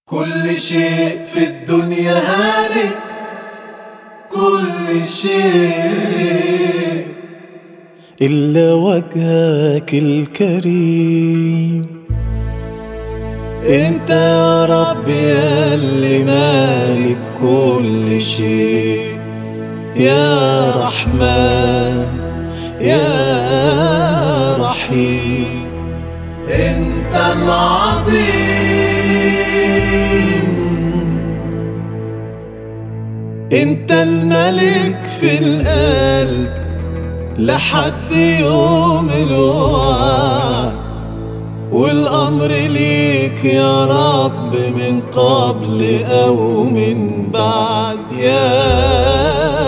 كل شيء في الدنيا هالك، كل شيء إلا وجهك الكريم. انت يا رب يا اللي مالك كل شيء، يا رحمن يا رحيم. انت العظيم، انت الملك في القلب لحد يوم الوعد، والأمر ليك يا رب من قبل أو من بعد. يا